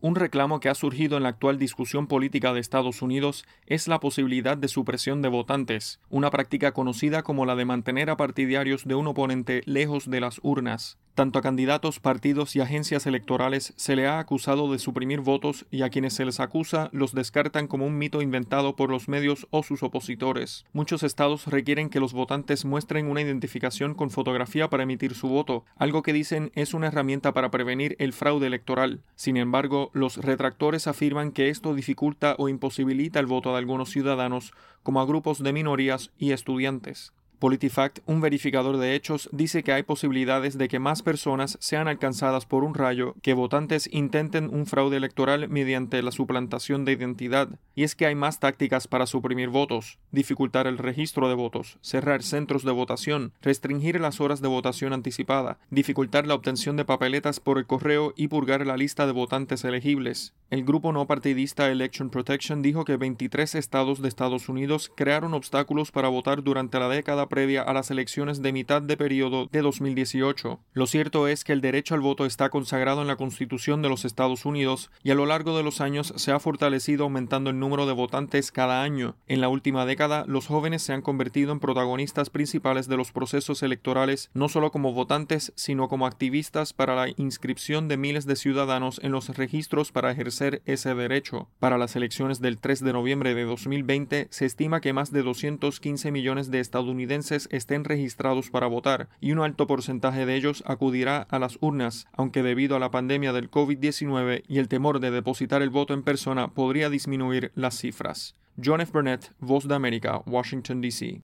Un reclamo que ha surgido en la actual discusión política de Estados Unidos es la posibilidad de supresión de votantes, una práctica conocida como la de mantener a partidarios de un oponente lejos de las urnas. Tanto a candidatos, partidos y agencias electorales se le ha acusado de suprimir votos y a quienes se les acusa los descartan como un mito inventado por los medios o sus opositores. Muchos estados requieren que los votantes muestren una identificación con fotografía para emitir su voto, algo que dicen es una herramienta para prevenir el fraude electoral. Sin embargo, los retractores afirman que esto dificulta o imposibilita el voto de algunos ciudadanos, como a grupos de minorías y estudiantes. PolitiFact, un verificador de hechos, dice que hay posibilidades de que más personas sean alcanzadas por un rayo que votantes intenten un fraude electoral mediante la suplantación de identidad. Y es que hay más tácticas para suprimir votos, dificultar el registro de votos, cerrar centros de votación, restringir las horas de votación anticipada, dificultar la obtención de papeletas por el correo y purgar la lista de votantes elegibles. El grupo no partidista Election Protection dijo que 23 estados de Estados Unidos crearon obstáculos para votar durante la década previa a las elecciones de mitad de periodo de 2018. Lo cierto es que el derecho al voto está consagrado en la Constitución de los Estados Unidos y a lo largo de los años se ha fortalecido aumentando el número de votantes cada año. En la última década, los jóvenes se han convertido en protagonistas principales de los procesos electorales, no solo como votantes, sino como activistas para la inscripción de miles de ciudadanos en los registros para ejercer ese derecho. Para las elecciones del 3 de noviembre de 2020, se estima que más de 215 millones de estadounidenses estén registrados para votar y un alto porcentaje de ellos acudirá a las urnas, aunque debido a la pandemia del COVID-19 y el temor de depositar el voto en persona podría disminuir las cifras. John F. Burnett, Voz de América, Washington, D.C.